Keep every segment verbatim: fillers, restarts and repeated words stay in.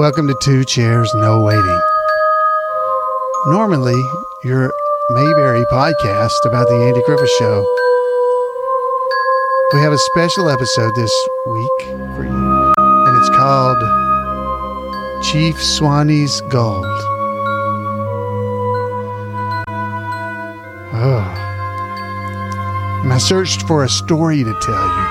Welcome to Two Chairs, No Waiting. Normally, your Mayberry podcast about the Andy Griffith Show. We have a special episode this week for you, and it's called Chief Swanee's Gold. Oh. And I searched for a story to tell you.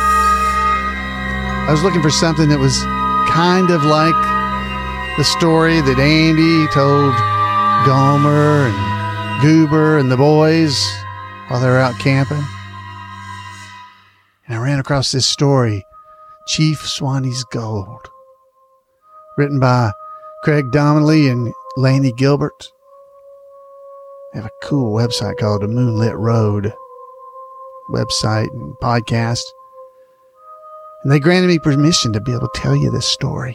I was looking for something that was kind of like the story that Andy told Gomer and Goober and the boys while they were out camping. And I ran across this story, Chief Swanee's Gold, written by Craig Donnelly and Laney Gilbert. They have a cool website called The Moonlit Road website and podcast. And they granted me permission to be able to tell you this story.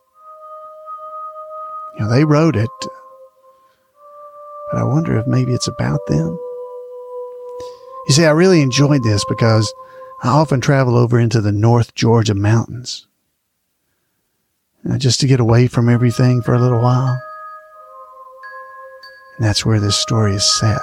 You know, they wrote it, but I wonder if maybe it's about them. You see, I really enjoyed this because I often travel over into the North Georgia mountains, you know, just to get away from everything for a little while. And that's where this story is set.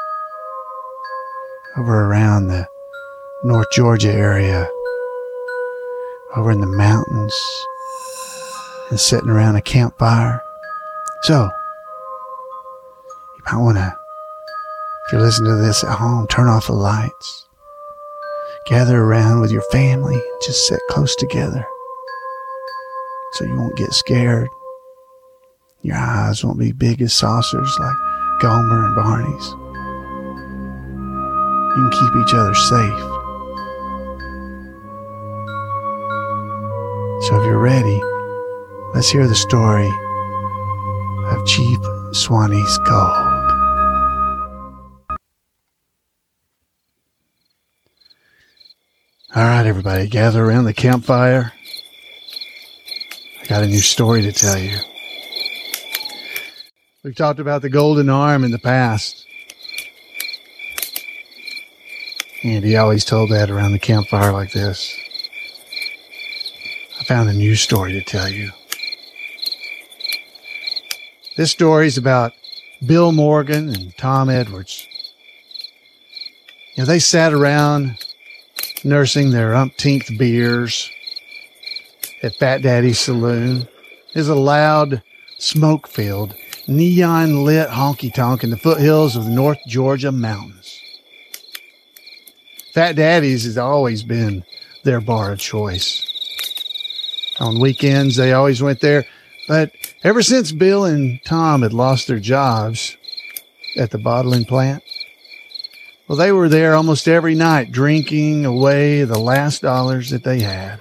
Over around the North Georgia area, over in the mountains, and sitting around a campfire. So, you might want to, if you're listening to this at home, turn off the lights. Gather around with your family, just sit close together so you won't get scared. Your eyes won't be big as saucers like Gomer and Barney's. You can keep each other safe. So if you're ready, let's hear the story of Chief Swanee's Gold. All right, everybody, gather around the campfire. I got a new story to tell you. We've talked about the Golden Arm in the past. And he always told that around the campfire like this. I found a new story to tell you. This story is about Bill Morgan and Tom Edwards. You know, they sat around nursing their umpteenth beers at Fat Daddy's Saloon. There's a loud, smoke-filled, neon-lit honky-tonk in the foothills of the North Georgia mountains. Fat Daddy's has always been their bar of choice. On weekends, they always went there. But ever since Bill and Tom had lost their jobs at the bottling plant, well, they were there almost every night drinking away the last dollars that they had.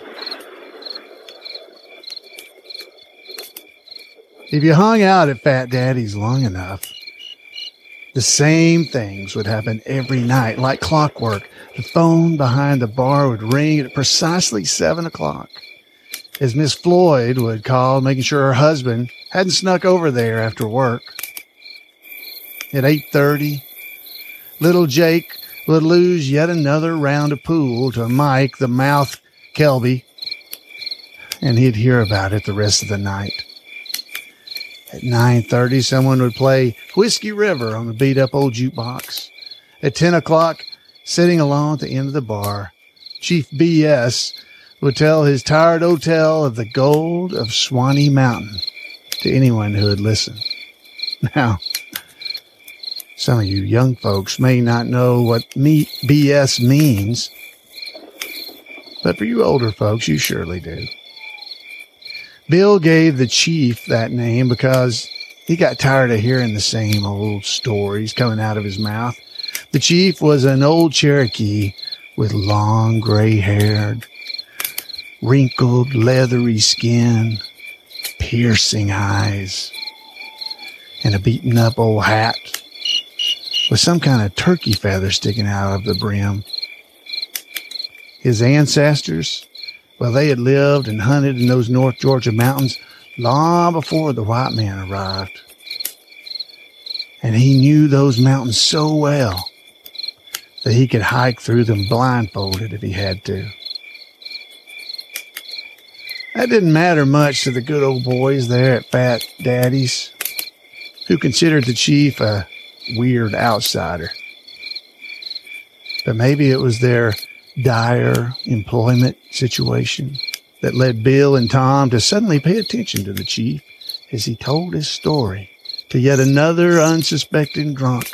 If you hung out at Fat Daddy's long enough, the same things would happen every night, like clockwork. The phone behind the bar would ring at precisely seven o'clock. As Miss Floyd would call, making sure her husband hadn't snuck over there after work. At eight thirty, little Jake would lose yet another round of pool to Mike the Mouth Kelby, and he'd hear about it the rest of the night. At nine thirty, someone would play Whiskey River on the beat-up old jukebox. At ten o'clock, sitting alone at the end of the bar, Chief B S would tell his tired old tale of the gold of Swanee Mountain to anyone who would listen. Now, some of you young folks may not know what me B S means, but for you older folks, you surely do. Bill gave the chief that name because he got tired of hearing the same old stories coming out of his mouth. The chief was an old Cherokee with long gray hair, wrinkled, leathery skin, piercing eyes, and a beaten-up old hat with some kind of turkey feather sticking out of the brim. His ancestors, well, they had lived and hunted in those North Georgia mountains long before the white man arrived. And he knew those mountains so well that he could hike through them blindfolded if he had to. That didn't matter much to the good old boys there at Fat Daddy's, who considered the chief a weird outsider. But maybe it was their dire employment situation that led Bill and Tom to suddenly pay attention to the chief as he told his story to yet another unsuspecting drunk.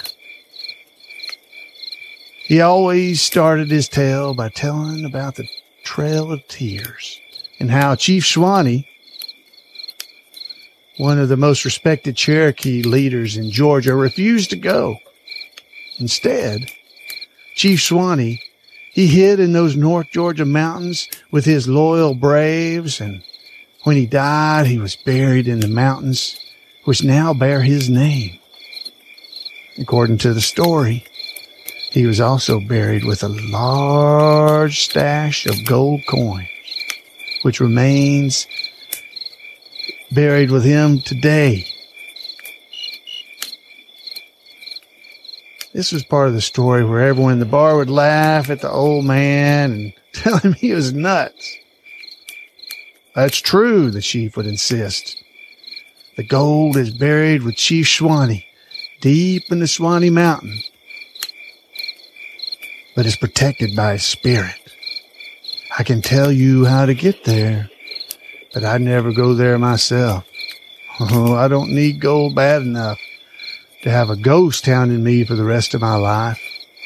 He always started his tale by telling about the Trail of Tears and how Chief Swanee, one of the most respected Cherokee leaders in Georgia, refused to go. Instead, Chief Swanee, he hid in those North Georgia mountains with his loyal braves, and when he died, he was buried in the mountains which now bear his name. According to the story, he was also buried with a large stash of gold coins, which remains buried with him today. This was part of the story where everyone in the bar would laugh at the old man and tell him he was nuts. That's true, the chief would insist. The gold is buried with Chief Swanee deep in the Swanee Mountain, but is protected by his spirit. I can tell you how to get there, but I'd never go there myself. Oh, I don't need gold bad enough to have a ghost hounding me for the rest of my life.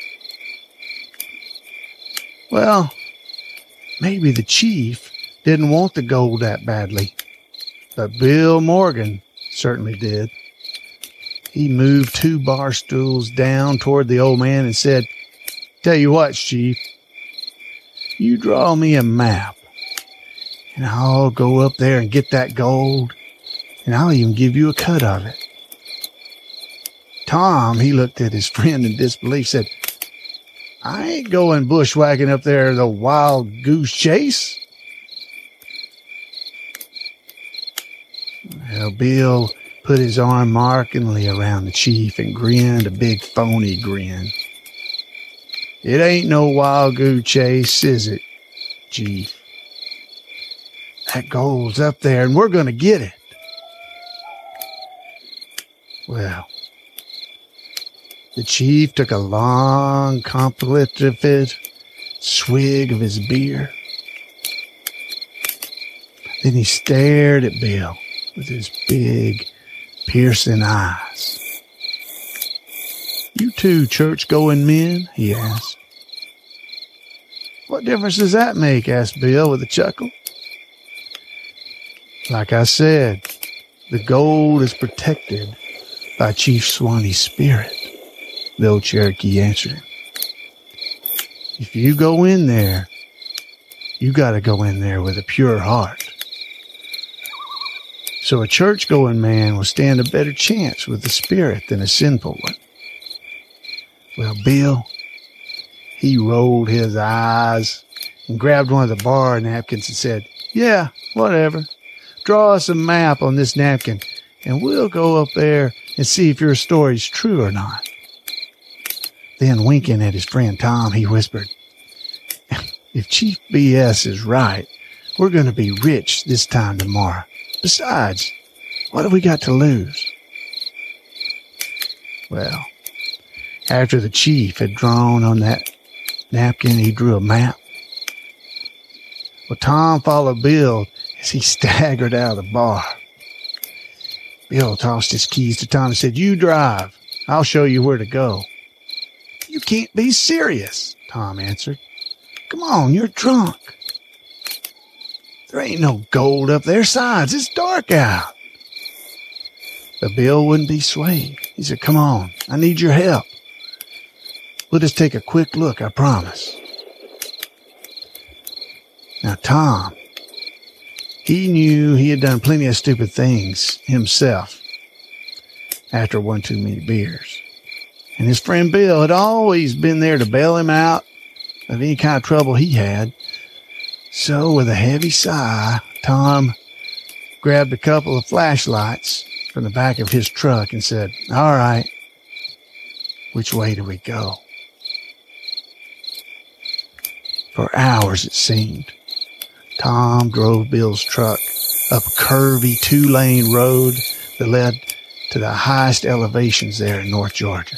Well, maybe the chief didn't want the gold that badly, but Bill Morgan certainly did. He moved two bar stools down toward the old man and said, "Tell you what, Chief, you draw me a map, and I'll go up there and get that gold, and I'll even give you a cut of it." Tom, he looked at his friend in disbelief, said, "I ain't going bushwhacking up there the wild goose chase." Well, Bill put his arm mockingly around the chief and grinned a big phony grin. "It ain't no wild goose chase, is it, Chief? That gold's up there and we're going to get it." Well, the chief took a long, contemplative swig of his beer. Then he stared at Bill with his big, piercing eyes. "You two church-going men?" he asked. "What difference does that make?" asked Bill with a chuckle. "Like I said, the gold is protected by Chief Swanee's spirit," the old Cherokee answered him. "If you go in there, you got to go in there with a pure heart. So a church-going man will stand a better chance with the spirit than a sinful one." Well, Bill, he rolled his eyes and grabbed one of the bar napkins and said, "Yeah, whatever. Draw us a map on this napkin, and we'll go up there and see if your story's true or not." Then, winking at his friend Tom, he whispered, "If Chief B S is right, we're going to be rich this time tomorrow. Besides, what have we got to lose?" Well, after the chief had drawn on that napkin, he drew a map. Well, Tom followed Bill as he staggered out of the bar. Bill tossed his keys to Tom and said, "You drive. I'll show you where to go." "You can't be serious," Tom answered. "Come on, you're drunk. There ain't no gold up there. Besides, it's dark out." But Bill wouldn't be swayed. He said, "Come on, I need your help. We'll just take a quick look, I promise." Now, Tom, he knew he had done plenty of stupid things himself after one too many beers. And his friend Bill had always been there to bail him out of any kind of trouble he had. So, with a heavy sigh, Tom grabbed a couple of flashlights from the back of his truck and said, "All right, which way do we go?" For hours, it seemed, Tom drove Bill's truck up a curvy two-lane road that led to the highest elevations there in North Georgia.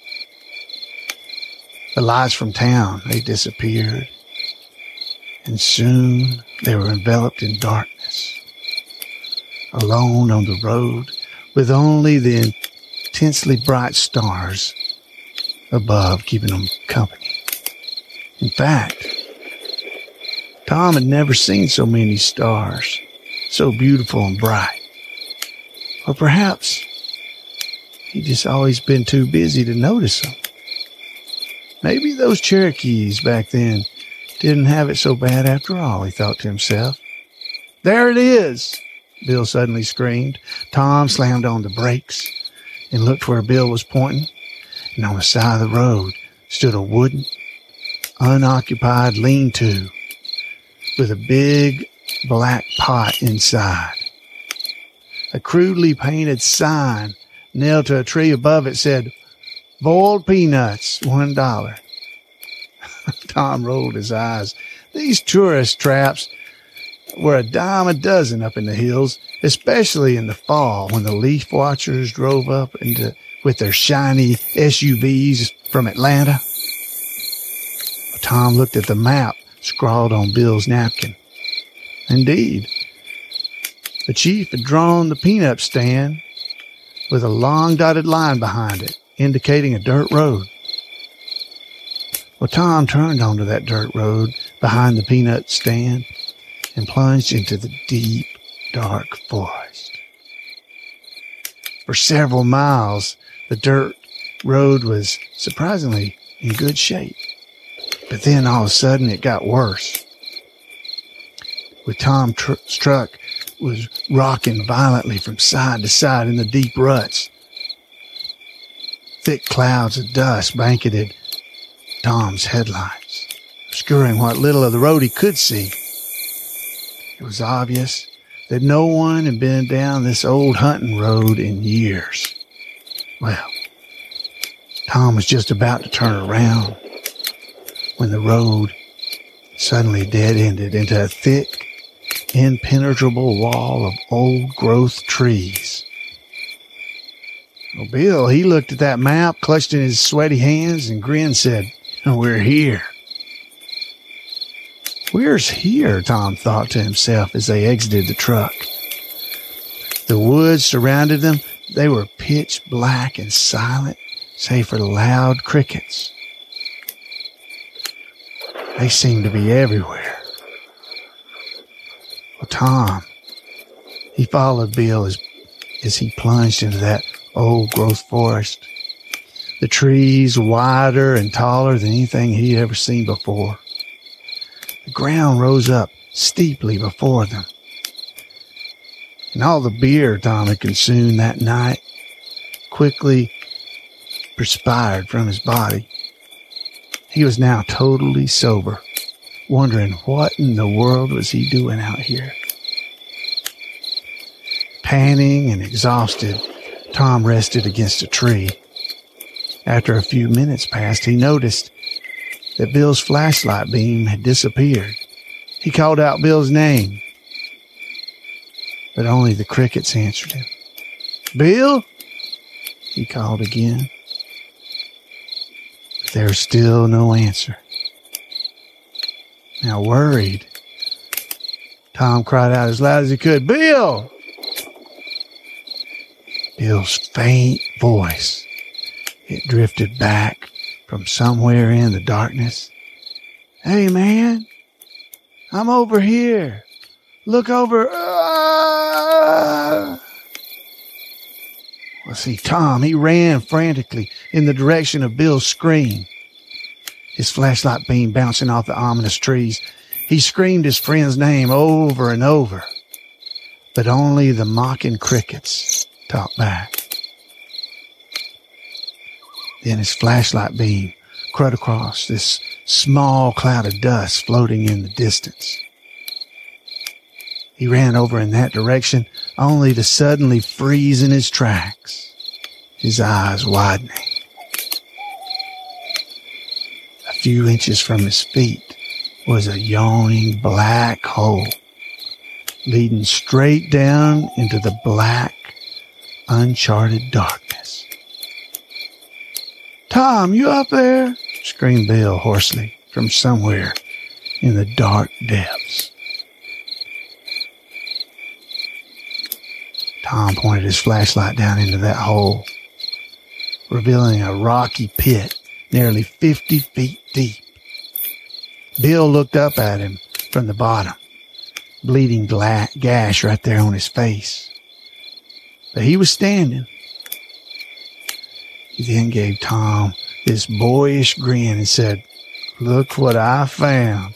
The lights from town, they disappeared, and soon they were enveloped in darkness. Alone on the road, with only the intensely bright stars above keeping them company. In fact, Tom had never seen so many stars, so beautiful and bright. Or perhaps he'd just always been too busy to notice them. Maybe those Cherokees back then didn't have it so bad after all, he thought to himself. There it is, Bill suddenly screamed. Tom slammed on the brakes and looked where Bill was pointing, and on the side of the road stood a wooden, unoccupied lean-to with a big black pot inside. A crudely painted sign nailed to a tree above it said, "Boiled peanuts, one dollar." Tom rolled his eyes. These tourist traps were a dime a dozen up in the hills, especially in the fall when the leaf watchers drove up into with their shiny S U Vs from Atlanta. Tom looked at the map scrawled on Bill's napkin. Indeed, the chief had drawn the peanut stand with a long dotted line behind it, indicating a dirt road. Well, Tom turned onto that dirt road behind the peanut stand and plunged into the deep, dark forest. For several miles, the dirt road was surprisingly in good shape. But then all of a sudden it got worse. With Tom's tr- truck was rocking violently from side to side in the deep ruts. Thick clouds of dust blanketed Tom's headlights, obscuring what little of the road he could see. It was obvious that no one had been down this old hunting road in years. Well, Tom was just about to turn around when the road suddenly dead-ended into a thick, impenetrable wall of old-growth trees. Well, Bill, he looked at that map, clutched in his sweaty hands, and grinned, said, "We're here." "Where's here?" Tom thought to himself as they exited the truck. The woods surrounded them. They were pitch black and silent, save for the loud crickets. They seemed to be everywhere. Well, Tom, he followed Bill as, as he plunged into that old-growth forest. The trees wider and taller than anything he'd ever seen before. The ground rose up steeply before them. And all the beer Tom had consumed that night quickly perspired from his body. He was now totally sober, wondering what in the world was he doing out here. Panting and exhausted, Tom rested against a tree. After a few minutes passed, he noticed that Bill's flashlight beam had disappeared. He called out Bill's name, but only the crickets answered him. "Bill?" he called again. But there was still no answer. Now worried, Tom cried out as loud as he could, "Bill!" Bill's faint voice, it drifted back from somewhere in the darkness. "Hey, man, I'm over here. Look over." Ah! Well, see, Tom, he ran frantically in the direction of Bill's scream. His flashlight beam bouncing off the ominous trees. He screamed his friend's name over and over, but only the mocking crickets talked back. Then his flashlight beam cut across this small cloud of dust floating in the distance. He ran over in that direction, only to suddenly freeze in his tracks, his eyes widening. A few inches from his feet, was a yawning black hole leading straight down into the black, uncharted darkness. "Tom, you up there?" screamed Bill hoarsely from somewhere in the dark depths. Tom pointed his flashlight down into that hole, revealing a rocky pit nearly fifty feet deep. Bill looked up at him from the bottom, bleeding gla- gash right there on his face. But he was standing. He then gave Tom this boyish grin and said, "Look what I found."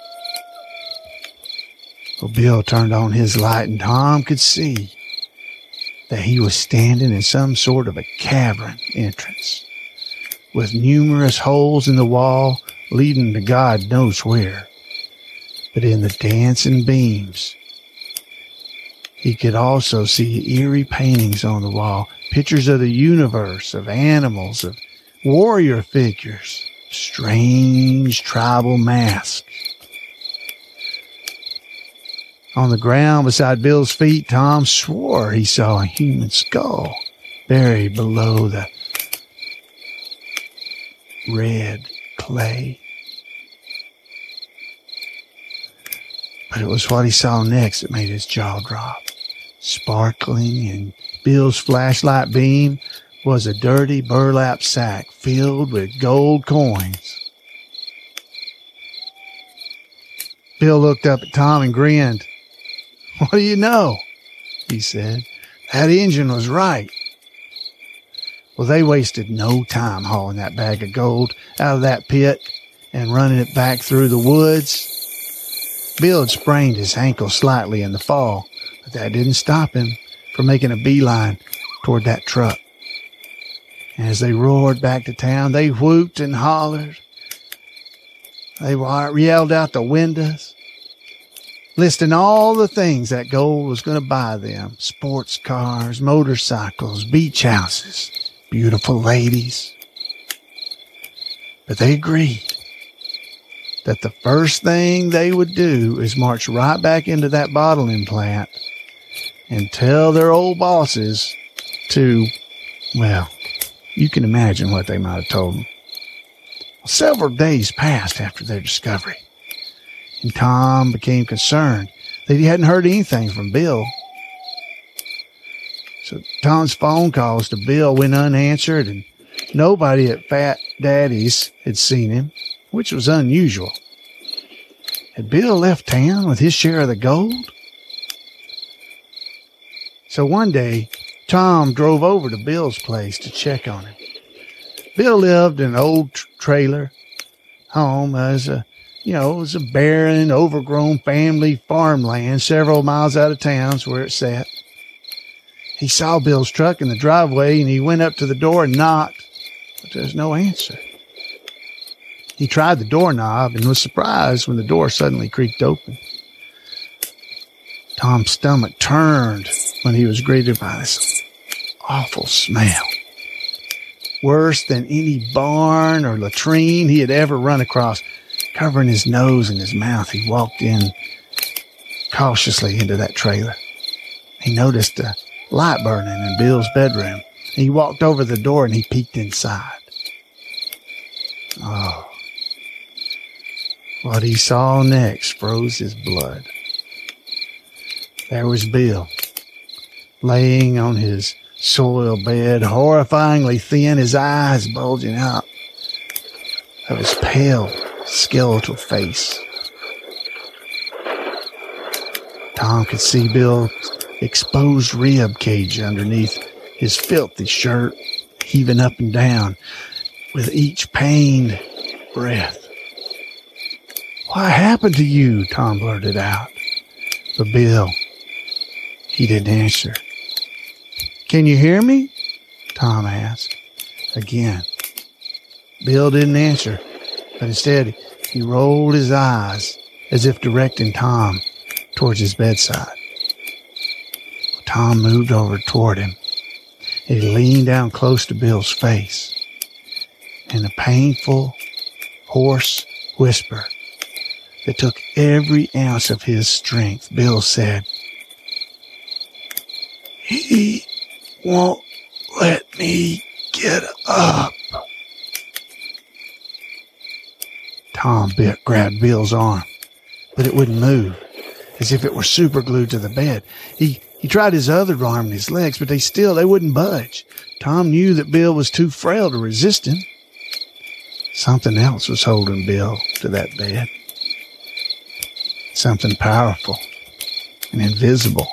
Well, Bill turned on his light and Tom could see that he was standing in some sort of a cavern entrance with numerous holes in the wall leading to God knows where. But in the dancing beams, he could also see eerie paintings on the wall, pictures of the universe, of animals, of warrior figures, strange tribal masks. On the ground beside Bill's feet, Tom swore he saw a human skull buried below the red clay. But it was what he saw next that made his jaw drop. Sparkling in Bill's flashlight beam was a dirty burlap sack filled with gold coins. Bill looked up at Tom and grinned. "What do you know?" he said. "That engine was right." Well, they wasted no time hauling that bag of gold out of that pit and running it back through the woods. Bill had sprained his ankle slightly in the fall, but that didn't stop him from making a beeline toward that truck. And as they roared back to town, they whooped and hollered. They yelled out the windows, listing all the things that gold was going to buy them: sports cars, motorcycles, beach houses, beautiful ladies. But they agreed that the first thing they would do is march right back into that bottling plant and tell their old bosses to, well, you can imagine what they might have told them. Several days passed after their discovery, and Tom became concerned that he hadn't heard anything from Bill. So Tom's phone calls to Bill went unanswered, and nobody at Fat Daddy's had seen him, which was unusual. Had Bill left town with his share of the gold? So one day, Tom drove over to Bill's place to check on him. Bill lived in an old tr- trailer home as a, you know, it was a barren, overgrown family farmland several miles out of town where it sat. He saw Bill's truck in the driveway and he went up to the door and knocked, but there's no answer. He tried the doorknob and was surprised when the door suddenly creaked open. Tom's stomach turned when he was greeted by this awful smell. Worse than any barn or latrine he had ever run across. Covering his nose and his mouth, he walked in cautiously into that trailer. He noticed a light burning in Bill's bedroom. He walked over the door and he peeked inside. Oh. What he saw next froze his blood. There was Bill, laying on his soil bed, horrifyingly thin, his eyes bulging out of his pale, skeletal face. Tom could see Bill's exposed rib cage underneath his filthy shirt, heaving up and down with each pained breath. "What happened to you?" Tom blurted out. But Bill, he didn't answer. "Can you hear me?" Tom asked. Again, Bill didn't answer, but instead he rolled his eyes as if directing Tom towards his bedside. Tom moved over toward him. He leaned down close to Bill's face. In a painful, hoarse whisper, that took every ounce of his strength, Bill said, "He won't let me get up." Tom bit, grabbed Bill's arm, but it wouldn't move, as if it were superglued to the bed. He he tried his other arm and his legs, but they still, they wouldn't budge. Tom knew that Bill was too frail to resist him. Something else was holding Bill to that bed. Something powerful and invisible.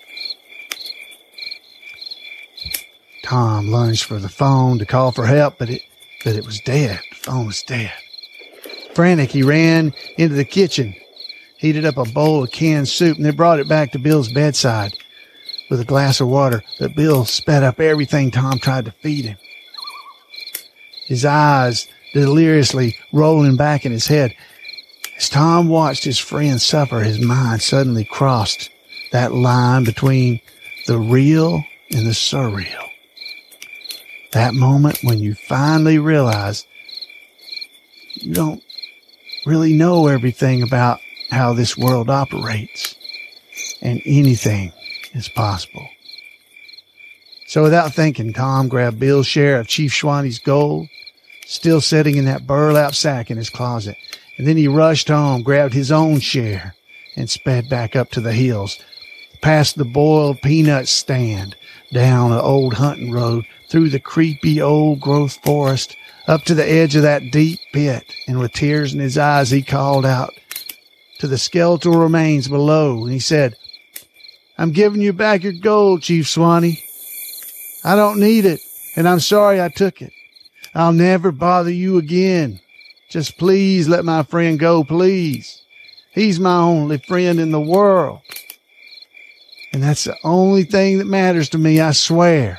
Tom lunged for the phone to call for help, but it, but it was dead. The phone was dead. Frantic, he ran into the kitchen, heated up a bowl of canned soup, and then brought it back to Bill's bedside with a glass of water. But Bill spat up everything Tom tried to feed him. His eyes deliriously rolling back in his head. As Tom watched his friend suffer, his mind suddenly crossed that line between the real and the surreal. That moment when you finally realize you don't really know everything about how this world operates, and anything is possible. So without thinking, Tom grabbed Bill's share of Chief Schwante's gold, still sitting in that burlap sack in his closet, and then he rushed home, grabbed his own share, and sped back up to the hills, past the boiled peanut stand, down an old hunting road, through the creepy old-growth forest, up to the edge of that deep pit, and with tears in his eyes, he called out to the skeletal remains below, and he said, "I'm giving you back your gold, Chief Schwante. I don't need it, and I'm sorry I took it. I'll never bother you again. Just please let my friend go, please. He's my only friend in the world. And that's the only thing that matters to me, I swear."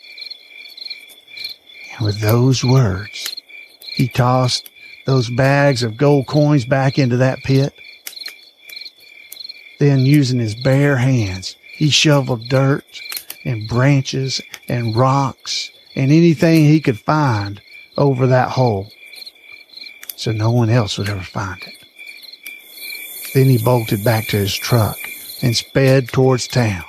And with those words, he tossed those bags of gold coins back into that pit. Then, using his bare hands, he shoveled dirt and branches and rocks and anything he could find over that hole, so no one else would ever find it. Then he bolted back to his truck and sped towards town.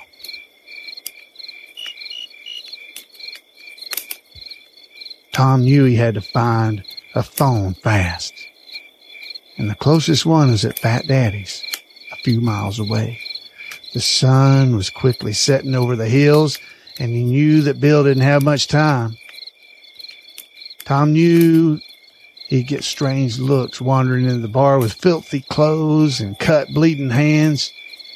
Tom knew he had to find a phone fast, and the closest one was at Fat Daddy's, a few miles away. The sun was quickly setting over the hills, and he knew that Bill didn't have much time. Tom knew he'd get strange looks wandering into the bar with filthy clothes and cut, bleeding hands,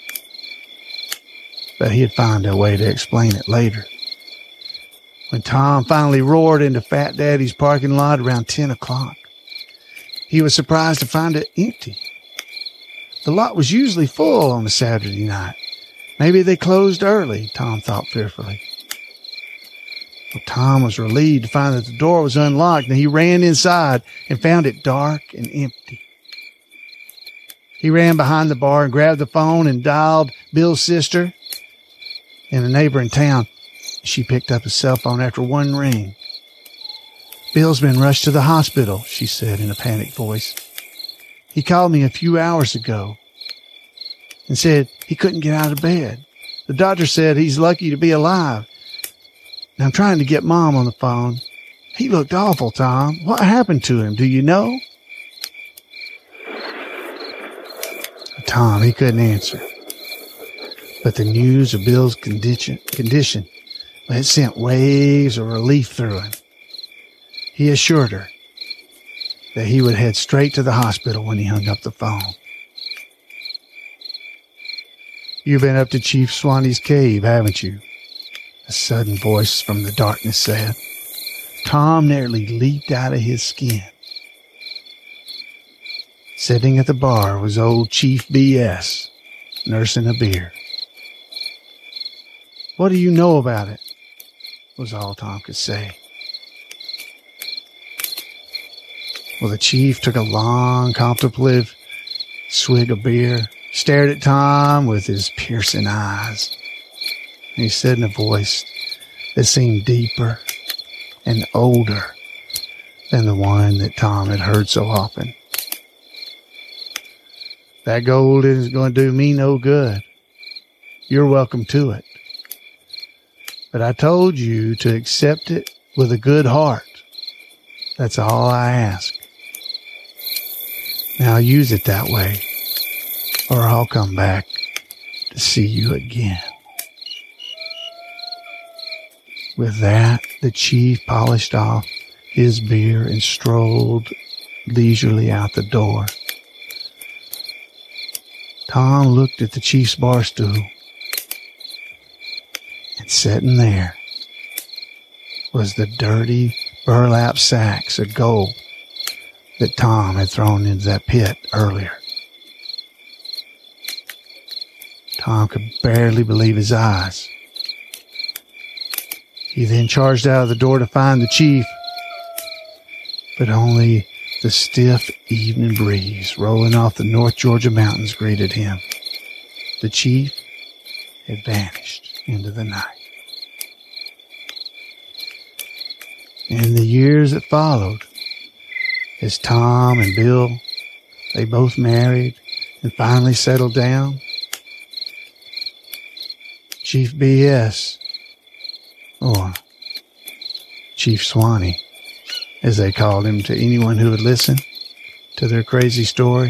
but he'd find a way to explain it later. When Tom finally roared into Fat Daddy's parking lot around ten o'clock, he was surprised to find it empty. The lot was usually full on a Saturday night. Maybe they closed early, Tom thought fearfully. Well, Tom was relieved to find that the door was unlocked, and he ran inside and found it dark and empty. He ran behind the bar and grabbed the phone and dialed Bill's sister in a neighboring town. She picked up his cell phone after one ring. "Bill's been rushed to the hospital," she said in a panicked voice. "He called me a few hours ago and said he couldn't get out of bed. The doctor said he's lucky to be alive. And I'm trying to get Mom on the phone. He looked awful, Tom. What happened to him? Do you know?" Tom, he couldn't answer. But the news of Bill's condition, condition it sent waves of relief through him. He assured her that he would head straight to the hospital when he hung up the phone. "You've been up to Chief Schwante's cave, haven't you?" a sudden voice from the darkness said. Tom nearly leaped out of his skin. Sitting at the bar was old Chief B S, nursing a beer. "What do you know about it?" was all Tom could say. Well, the chief took a long, contemplative swig of beer, stared at Tom with his piercing eyes. And he said in a voice that seemed deeper and older than the one that Tom had heard so often, That gold isn't going to do me no good. You're welcome to it. But I told you to accept it with a good heart. That's all I ask. Now use it that way, or I'll come back to see you again. With that, the chief polished off his beer and strolled leisurely out the door. Tom looked at the chief's bar stool, and sitting there was the dirty burlap sacks of gold that Tom had thrown into that pit earlier. Tom could barely believe his eyes. He then charged out of the door to find the chief, but only the stiff evening breeze rolling off the North Georgia mountains greeted him. The chief had vanished into the night. In the years that followed, as Tom and Bill, they both married and finally settled down, Chief B S, or Chief Swanee, as they called him to anyone who would listen to their crazy story,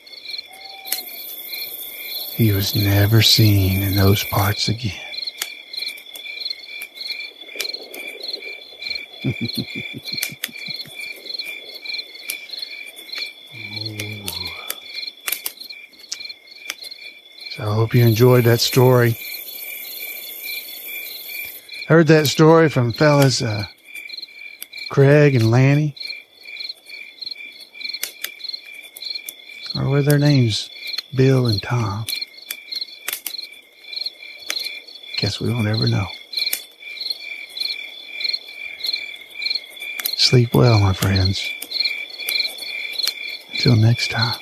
he was never seen in those parts again. So I hope you enjoyed that story. Heard that story from fellas uh, Craig and Lanny. Or were their names Bill and Tom? Guess we won't ever know. Sleep well, my friends. Until next time.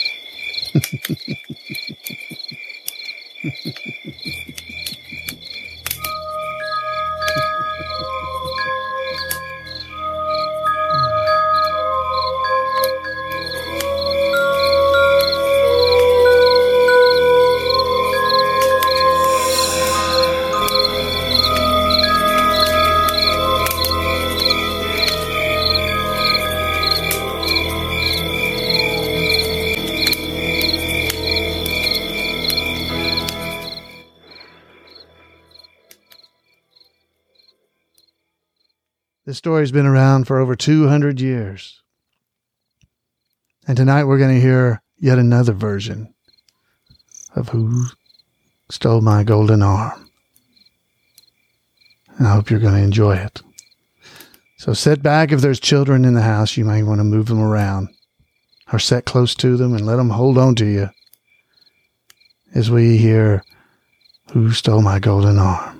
This story's been around for over two hundred years. And tonight we're going to hear yet another version of Who Stole My Golden Arm. And I hope you're going to enjoy it. So sit back. If there's children in the house, you might want to move them around or sit close to them and let them hold on to you as we hear Who Stole My Golden Arm.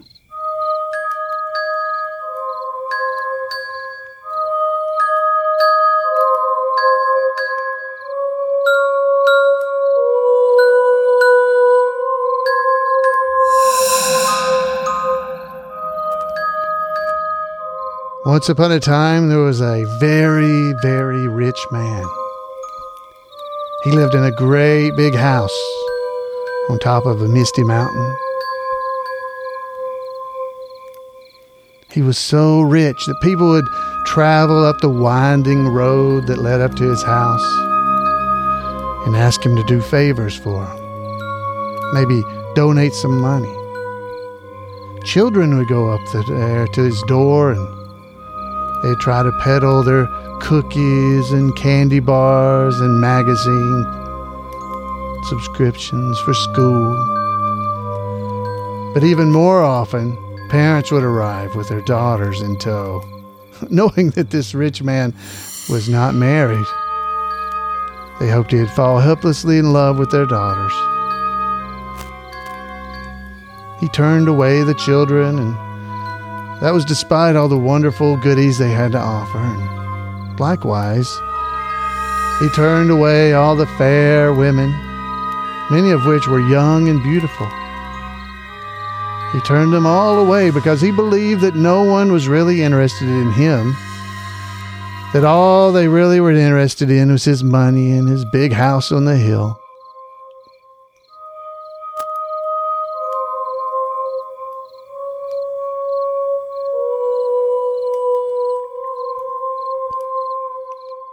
Once upon a time, there was a very, very rich man. He lived in a great big house on top of a misty mountain. He was so rich that people would travel up the winding road that led up to his house and ask him to do favors for them. Maybe donate some money. Children would go up there to his door and they'd try to peddle their cookies and candy bars and magazine subscriptions for school. But even more often, parents would arrive with their daughters in tow, knowing that this rich man was not married. They hoped he'd fall helplessly in love with their daughters. He turned away the children, and that was despite all the wonderful goodies they had to offer. And likewise, he turned away all the fair women, many of which were young and beautiful. He turned them all away because he believed that no one was really interested in him, that all they really were interested in was his money and his big house on the hill.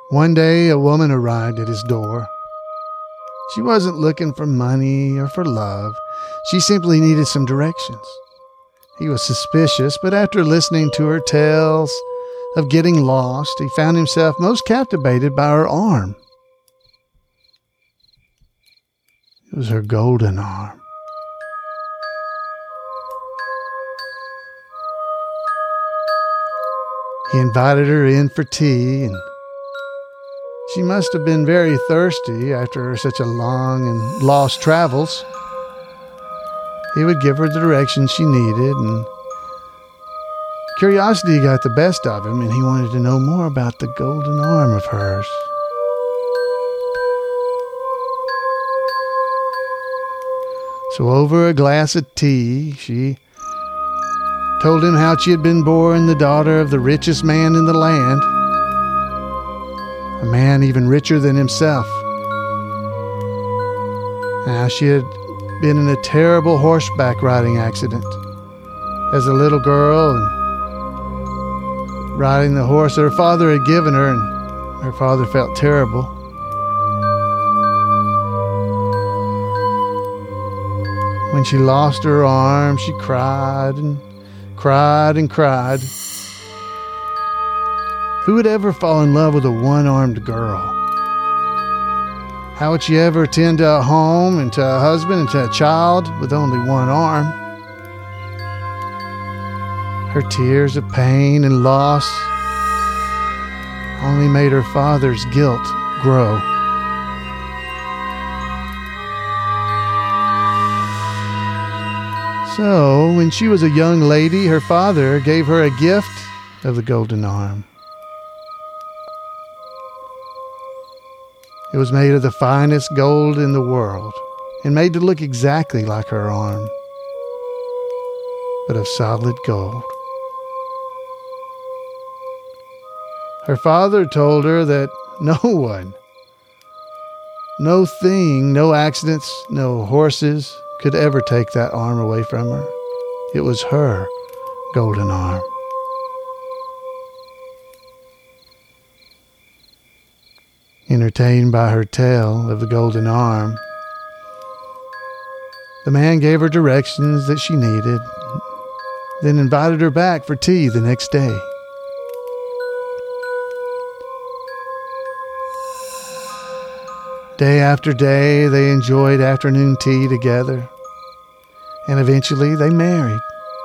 One day, a woman arrived at his door. She wasn't looking for money or for love. She simply needed some directions. He was suspicious, but after listening to her tales of getting lost, he found himself most captivated by her arm. It was her golden arm. He invited her in for tea, and she must have been very thirsty after such a long and lost travels. He would give her the directions she needed, and curiosity got the best of him, and he wanted to know more about the golden arm of hers. So over a glass of tea, she told him how she had been born the daughter of the richest man in the land, a man even richer than himself, and how she had been in a terrible horseback riding accident as a little girl, and riding the horse that her father had given her, and her father felt terrible. When she lost her arm, she cried and cried and cried. Who would ever fall in love with a one-armed girl? How would she ever attend to a home and to a husband and to a child with only one arm? Her tears of pain and loss only made her father's guilt grow. So, when she was a young lady, her father gave her a gift of the golden arm. It was made of the finest gold in the world and made to look exactly like her arm, but of solid gold. Her father told her that no one, no thing, no accidents, no horses could ever take that arm away from her. It was her golden arm. Entertained by her tale of the golden arm, the man gave her directions that she needed, then invited her back for tea the next day. Day after day, they enjoyed afternoon tea together, and eventually they married.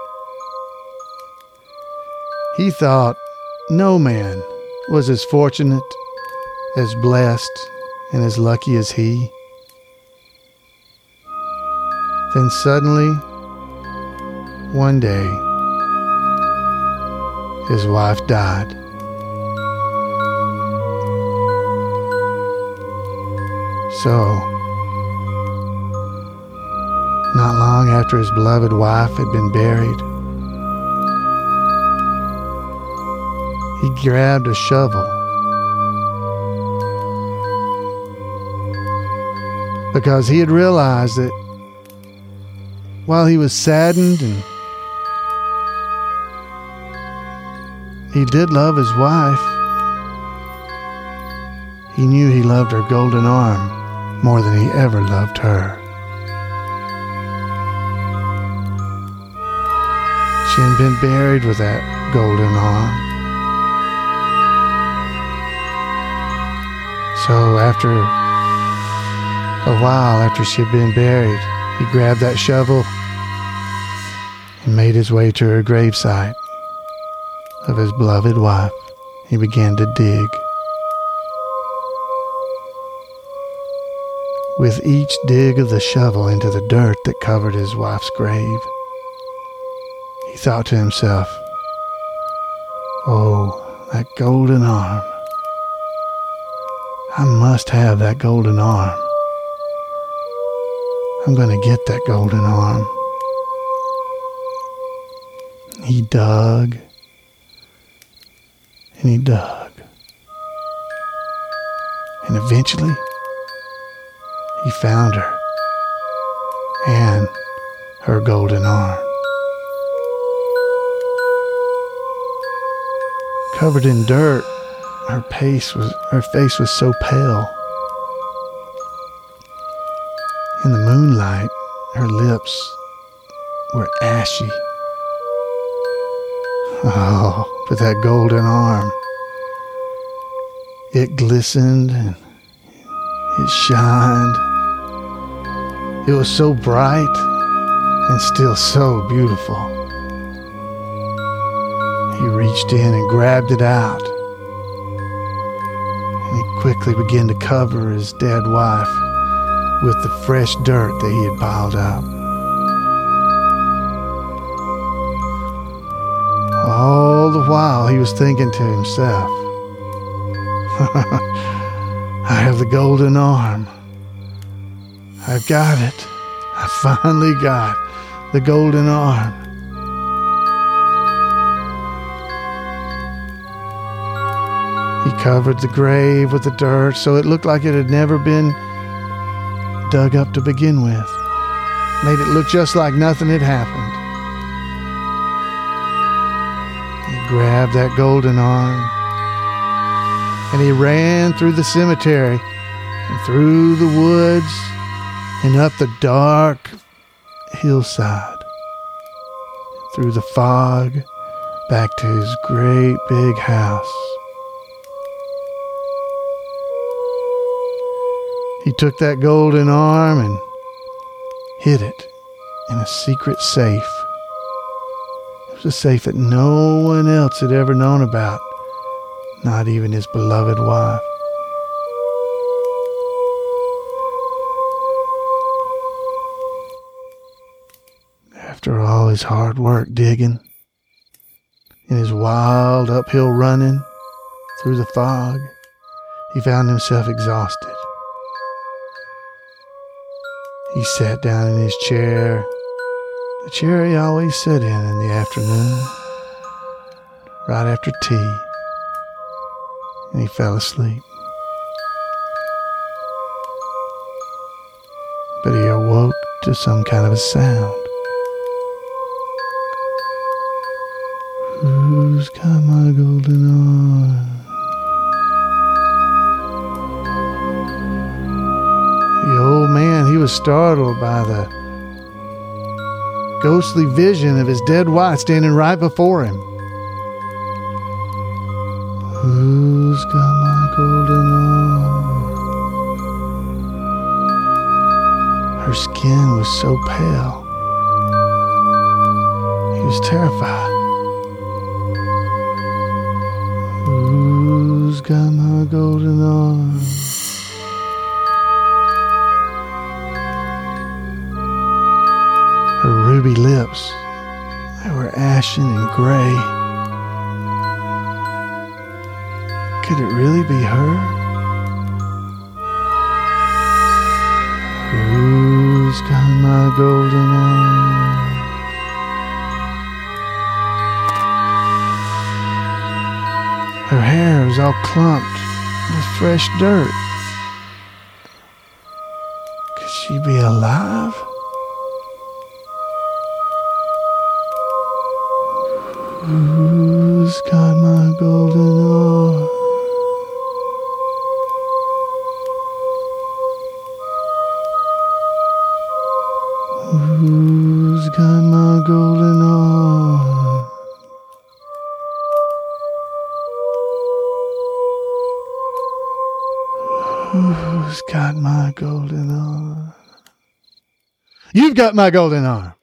He thought no man was as fortunate, as blessed, and as lucky as he. Then suddenly, one day, his wife died. So, not long after his beloved wife had been buried, he grabbed a shovel because he had realized that while he was saddened and he did love his wife, he knew he loved her golden arm more than he ever loved her. She had been buried with that golden arm. So after a while after she had been buried, he grabbed that shovel and made his way to her gravesite of his beloved wife. He began to dig. With each dig of the shovel into the dirt that covered his wife's grave, he thought to himself, "Oh, that golden arm. I must have that golden arm. I'm going to get that golden arm." He dug, and he dug, and eventually he found her and her golden arm. Covered in dirt, her face was her face was so pale. In the moonlight, her lips were ashy. Oh, but that golden arm, it glistened and it shined. It was so bright and still so beautiful. He reached in and grabbed it out, and he quickly began to cover his dead wife with the fresh dirt that he had piled up. All the while he was thinking to himself, I have the golden arm. I've got it. I finally got the golden arm. He covered the grave with the dirt so it looked like it had never been dug up to begin with. Made it look just like nothing had happened. He grabbed that golden arm and he ran through the cemetery and through the woods and up the dark hillside, through the fog, back to his great big house. He took that golden arm and hid it in a secret safe. It was a safe that no one else had ever known about, not even his beloved wife. After all his hard work digging, and his wild uphill running through the fog, he found himself exhausted. He sat down in his chair, the chair he always sat in in the afternoon, right after tea, and he fell asleep. But he awoke to some kind of a sound. Who's got my golden arm? The old man, he was startled by the ghostly vision of his dead wife standing right before him. Who's got my golden arm? Her skin was so pale. He was terrified. Who's got my golden arm? Her ruby lips, they were ashen and gray. Could it really be her? Who's got my golden arm? Her hair was all clumped with fresh dirt. Could she be alive? Who's got my golden arm? Who's got my golden arm? Who's got my golden arm? You've got my golden arm.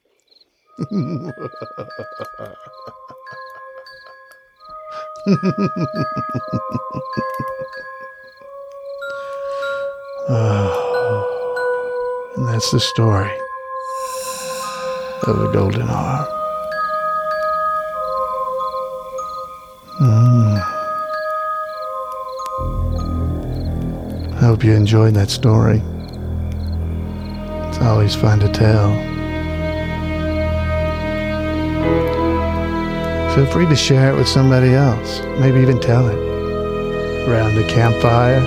Oh, and that's the story of the golden arm. Mm. I hope you enjoyed that story. It's always fun to tell. Feel free to share it with somebody else. Maybe even tell it around the campfire.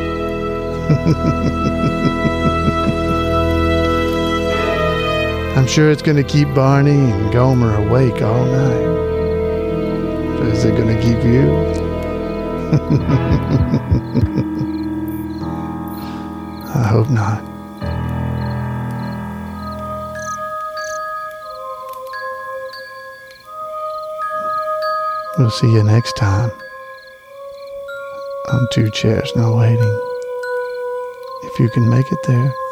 I'm sure it's going to keep Barney and Gomer awake all night. But is it going to keep you? I hope not. We'll see you next time on Two Chairs No Waiting. If you can make it there.